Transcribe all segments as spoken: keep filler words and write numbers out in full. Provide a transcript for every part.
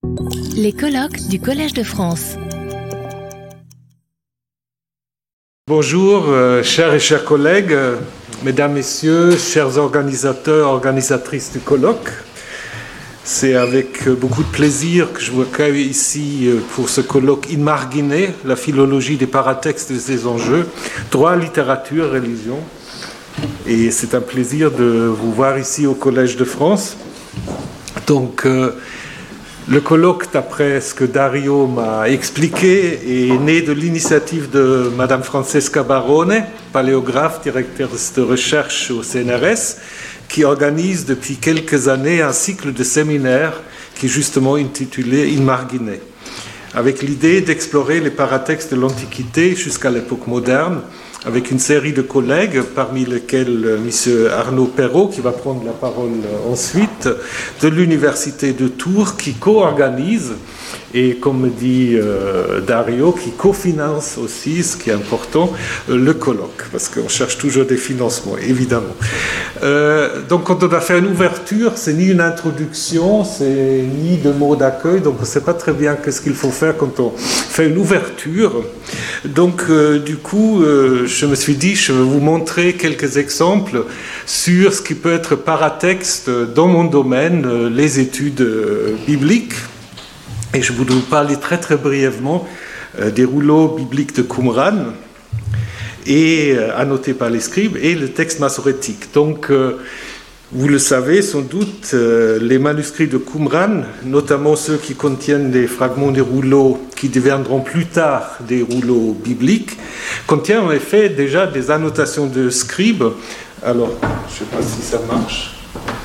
Les colloques du Collège de France. Bonjour, euh, chers et chers collègues, euh, mesdames, messieurs, chers organisateurs, organisatrices du colloque. C'est avec euh, beaucoup de plaisir que je vous accueille ici euh, pour ce colloque In Margine, la philologie des paratextes et des enjeux, droit, littérature, religion. Et c'est un plaisir de vous voir ici au Collège de France. Donc, euh, le colloque, d'après ce que Dario m'a expliqué, est né de l'initiative de Madame Francesca Barone, paléographe, directrice de recherche au C N R S, qui organise depuis quelques années un cycle de séminaires qui est justement intitulé In Margine, avec l'idée d'explorer les paratextes de l'Antiquité jusqu'à l'époque moderne, avec une série de collègues, parmi lesquels M. Arnaud Perrault, qui va prendre la parole ensuite, de l'Université de Tours, qui co-organise, et comme dit euh, Dario, qui cofinance aussi, ce qui est important, euh, le colloque, parce qu'on cherche toujours des financements, évidemment. Euh, donc quand on a fait une ouverture, c'est ni une introduction, c'est ni de mots d'accueil, donc on ne sait pas très bien qu'est-ce qu'il faut faire quand on fait une ouverture. Donc euh, du coup, euh, je me suis dit, je vais vous montrer quelques exemples sur ce qui peut être paratexte dans mon domaine, euh, les études euh, bibliques. Et je voudrais vous parler très très brièvement euh, des rouleaux bibliques de Qumran, et euh, annotés par les scribes, et le texte massorétique. Donc, euh, vous le savez sans doute, euh, les manuscrits de Qumran, notamment ceux qui contiennent des fragments des rouleaux qui deviendront plus tard des rouleaux bibliques, contiennent en effet déjà des annotations de scribes. Alors, je ne sais pas si ça marche.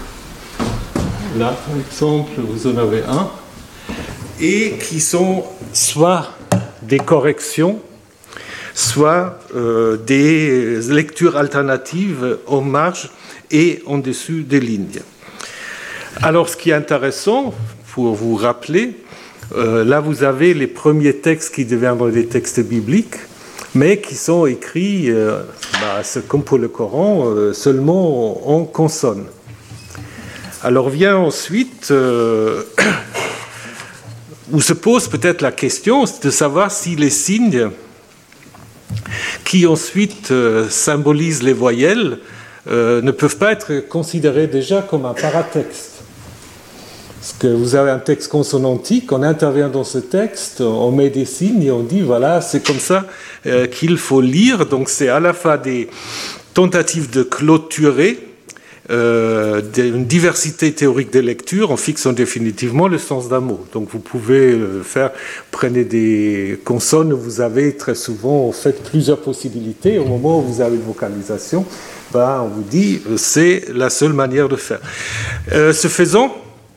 Là, par exemple, vous en avez un. Et qui sont soit des corrections, soit euh, des lectures alternatives en marge et en dessus des lignes. Alors, ce qui est intéressant, pour vous rappeler, euh, là vous avez les premiers textes qui deviendront des textes bibliques, mais qui sont écrits, euh, bah, comme pour le Coran, euh, seulement en, en consonnes. Alors vient ensuite... Euh, où se pose peut-être la question de savoir si les signes qui ensuite euh, symbolisent les voyelles euh, ne peuvent pas être considérés déjà comme un paratexte. Parce que vous avez un texte consonantique, on intervient dans ce texte, on met des signes et on dit voilà, c'est comme ça euh, qu'il faut lire. Donc c'est à la fois des tentatives de clôturer Euh, une diversité théorique des lectures en fixant définitivement le sens d'un mot. Donc vous pouvez euh, faire, prenez des consonnes, vous avez très souvent en fait plusieurs possibilités. Au moment où vous avez une vocalisation, ben, on vous dit euh, c'est la seule manière de faire. Euh, ce faisant,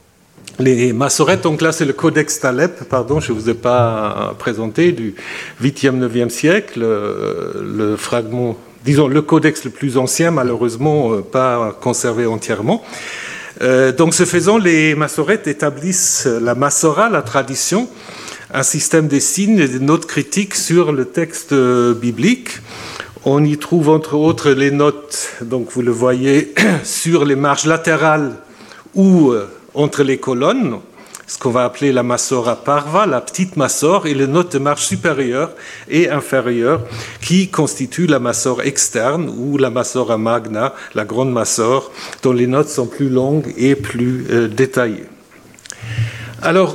les massorètes, donc là c'est le Codex Taleb, pardon, je ne vous ai pas présenté, du huitième neuvième siècle, euh, le fragment, disons le codex le plus ancien, malheureusement euh, pas conservé entièrement. Euh, donc ce faisant, les massorètes établissent la massora, la tradition, un système de signes et de notes critiques sur le texte biblique. On y trouve entre autres les notes, donc vous le voyez, sur les marges latérales ou euh, entre les colonnes, ce qu'on va appeler la massora parva, la petite massore, et les notes de marge supérieure et inférieure qui constituent la massore externe ou la massora magna, la grande massore, dont les notes sont plus longues et plus euh, détaillées. Alors,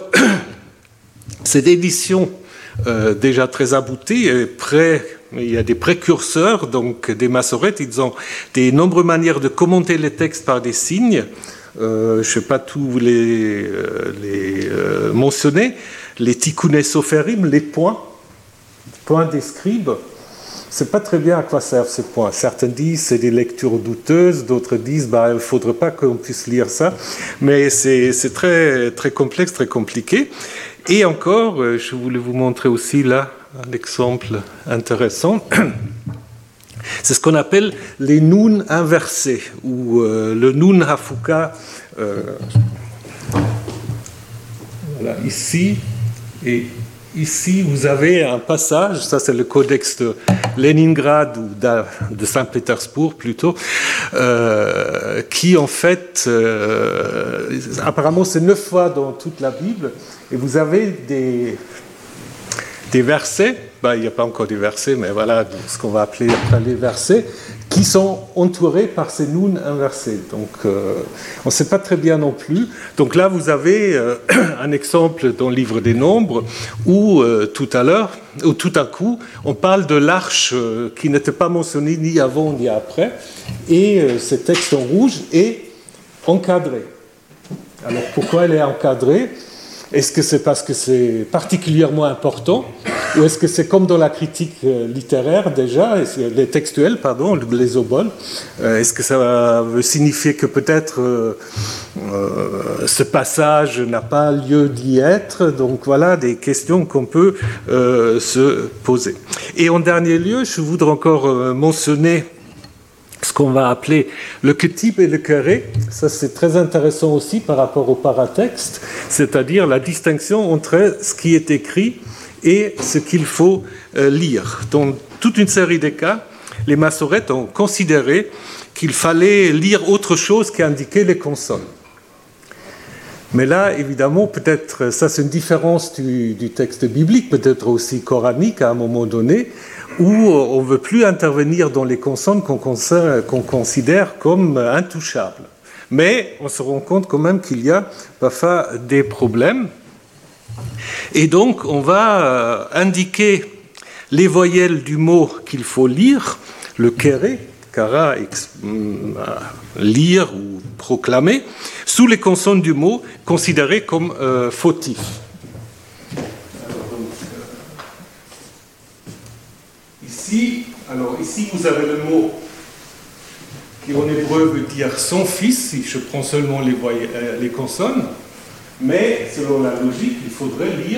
cette édition euh, déjà très aboutie est près. Il y a des précurseurs, donc des massorètes, ils ont des nombreuses manières de commenter les textes par des signes. Euh, je ne vais pas tous les, euh, les euh, mentionner, les tikkuné sopherim, les points, points des scribes. Je ne sais pas très bien à quoi servent ces points. Certains disent que c'est des lectures douteuses, d'autres disent bah, il ne faudrait pas qu'on puisse lire ça, mais c'est, c'est très, très complexe, très compliqué. Et encore, je voulais vous montrer aussi là un exemple intéressant. C'est ce qu'on appelle les nun inversés, ou euh, le nun hafuka, euh, voilà, ici et ici, vous avez un passage, ça c'est le codex de Leningrad ou de Saint-Pétersbourg plutôt, euh, qui en fait, euh, apparemment c'est neuf fois dans toute la Bible, et vous avez des, des versets, ben, il n'y a pas encore des versets, mais voilà ce qu'on va appeler après les versets, qui sont entourés par ces nouns inversés. Donc, euh, on ne sait pas très bien non plus. Donc là, vous avez euh, un exemple dans le livre des Nombres où, euh, tout à l'heure, ou tout à coup, on parle de l'arche euh, qui n'était pas mentionnée ni avant ni après, et euh, ce texte en rouge est encadré. Alors, pourquoi elle est encadrée ? Est-ce que c'est parce que c'est particulièrement important ? Ou est-ce que c'est comme dans la critique littéraire déjà, les textuels, pardon, les oboles, est-ce que ça veut signifier que peut-être euh, euh, ce passage n'a pas lieu d'y être ? Donc voilà des questions qu'on peut euh, se poser. Et en dernier lieu, je voudrais encore euh, mentionner ce qu'on va appeler le ketib et le carré. Ça, c'est très intéressant aussi par rapport au paratexte, c'est-à-dire la distinction entre ce qui est écrit et ce qu'il faut euh, lire. Dans toute une série de cas, les massorètes ont considéré qu'il fallait lire autre chose qu'indiquer les consonnes. Mais là, évidemment, peut-être, ça c'est une différence du, du texte biblique, peut-être aussi coranique à un moment donné, où on ne veut plus intervenir dans les consonnes qu'on, qu'on considère comme intouchables. Mais on se rend compte quand même qu'il y a parfois des problèmes. Et donc, on va indiquer les voyelles du mot qu'il faut lire, le kéré, kara, lire ou proclamer, sous les consonnes du mot considérées comme euh, fautifs. Alors, donc, euh, ici, alors, ici, vous avez le mot qui en hébreu veut dire son fils, si je prends seulement les, voyelles, euh, les consonnes. Mais, selon la logique, il faudrait lire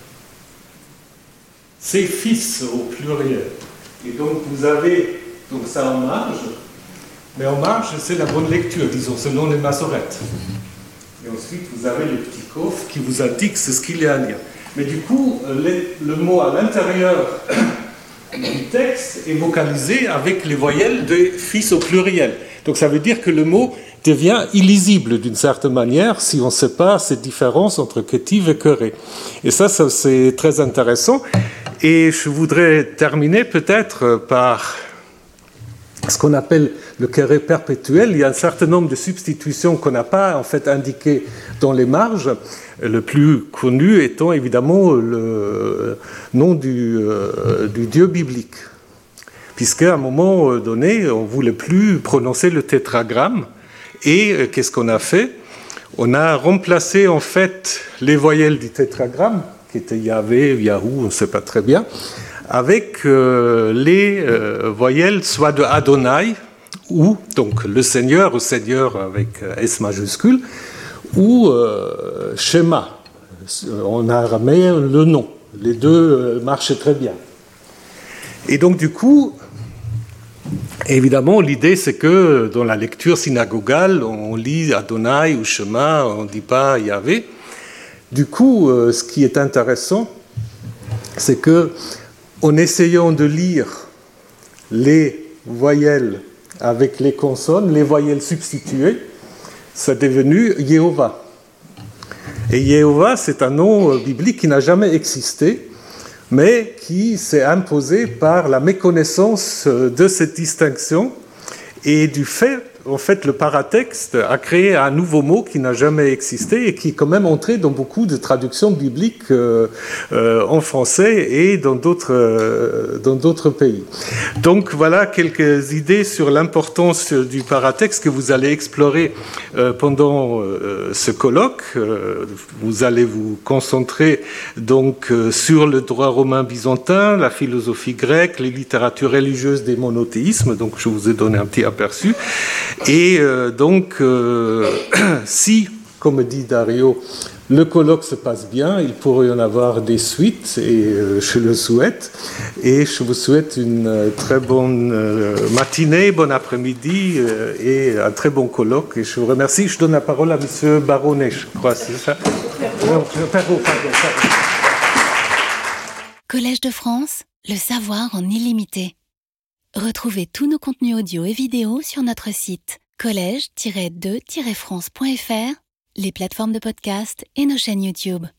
ses fils au pluriel. Et donc, vous avez donc ça en marge, mais en marge, c'est la bonne lecture, disons, selon les massorètes. Et ensuite, vous avez le petit coffre qui vous indique ce qu'il y a à lire. Mais du coup, les, le mot à l'intérieur du texte est vocalisé avec les voyelles de fils au pluriel. Donc, ça veut dire que le mot devient illisible d'une certaine manière si on ne sait pas cette différence entre kétiv et kéré. Et ça, ça, c'est très intéressant. Et je voudrais terminer peut-être par ce qu'on appelle le kéré perpétuel. Il y a un certain nombre de substitutions qu'on n'a pas en fait indiquées dans les marges. Le plus connu étant évidemment le nom du, euh, du Dieu biblique. Puisqu'à un moment donné, on ne voulait plus prononcer le tétragramme. Et qu'est-ce qu'on a fait ? On a remplacé en fait les voyelles du tétragramme, qui étaient Yahvé, Yahou, on ne sait pas très bien, avec euh, les euh, voyelles soit de Adonai, ou donc le Seigneur, ou Seigneur avec S majuscule, ou euh, Shema, en araméen le nom. Les deux euh, marchaient très bien. Et donc du coup, évidemment, l'idée, c'est que dans la lecture synagogale, on lit Adonai ou Shema, on ne dit pas Yahvé. Du coup, euh, ce qui est intéressant, c'est que, en essayant de lire les voyelles avec les consonnes, les voyelles substituées, c'est devenu Yehovah. Et Yehovah, c'est un nom biblique qui n'a jamais existé, mais qui s'est imposé par la méconnaissance de cette distinction et du fait, en fait, le paratexte a créé un nouveau mot qui n'a jamais existé et qui est quand même entré dans beaucoup de traductions bibliques euh, euh, en français et dans d'autres, euh, dans d'autres pays. Donc voilà quelques idées sur l'importance du paratexte que vous allez explorer euh, pendant euh, ce colloque. Euh, vous allez vous concentrer donc euh, sur le droit romain byzantin, la philosophie grecque, les littératures religieuses des monothéismes, donc je vous ai donné un petit aperçu. Et euh, donc, euh, si, comme dit Dario, le colloque se passe bien, il pourrait y en avoir des suites, et euh, je le souhaite. Et je vous souhaite une euh, très bonne euh, matinée, bon après-midi, euh, et un très bon colloque. Et je vous remercie. Je donne la parole à M. Baronnet, je crois, c'est ça ? Non, Perrault, pardon, pardon. Collège de France, le savoir en illimité. Retrouvez tous nos contenus audio et vidéo sur notre site collège tiret de tiret france point f r, les plateformes de podcast et nos chaînes YouTube.